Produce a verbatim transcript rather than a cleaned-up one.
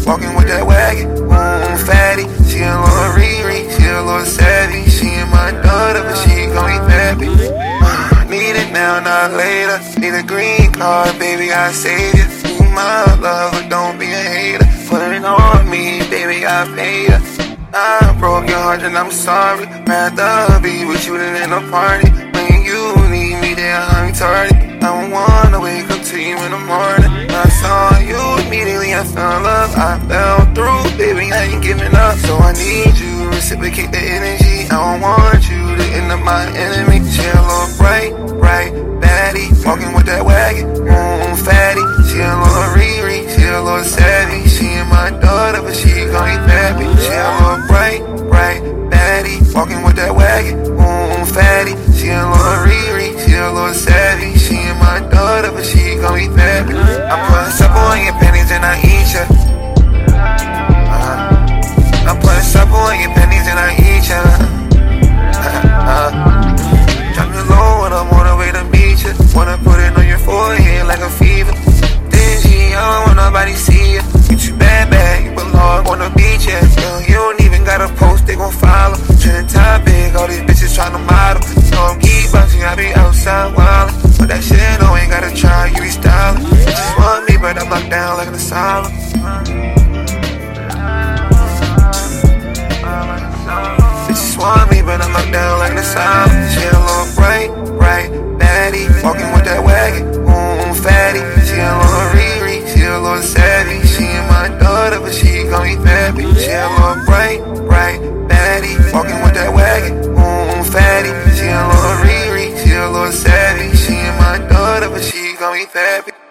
walking with that wagon. Mmm, fatty, she a little Riri, she a little savvy. She ain't my daughter, but she gon' eat happy. Uh, need it now, not later. Need a green card, baby, I save you. You my lover, don't be a hater. Put it on me, baby, I paid her. I broke your heart and I'm sorry. Rather be with you than in a party. When you need me there, I'm tardy. I don't wanna wake up to you in the morning. I saw you immediately, I fell in love. I fell through, baby, I ain't giving up. So I need you, reciprocate the energy. I don't want you to end up my enemy. She a little bright, bright, baddie, walking with that wagon. Mmm, fatty, she a little Riri, she a little savvy. She ain't my daughter, but she gon' eat happy. She a little bright, bright, baddie, walking with that wagon. Mmm, fatty, she a little Riri, she a little savvy. She ain't my daughter, but she gon' eat happy. I put supper on your panties and I eat ya. Uh, I put supper on your panties and I eat ya. uh, Drop me low when I'm on the way to meet ya. Wanna put it on your forehead like a fever. Dingy, I don't want nobody see ya. Get you bad, bad, you belong on the beach, yeah. Yo, you don't even gotta post, they gon' follow. Trending topic, all these bitches tryna model. You know I'm geek boxing, I be outside wildin'. But that shit, no, ain't gotta try, you be stylin'. Bitches want me, but I'm locked down like an asylum. Bitches want me, but I'm locked down like an asylum. She a little bright, bright, baddie, walking with that wagon. Mmm, fatty, she a little Riri, she a little savvy. She ain't my daughter, but she gon' eat happy. She a little bright, bright, baddie, walking with that wagon. Mmm, fatty, she a little Riri, she a little savvy. She ain't my daughter, but she gon' eat happy.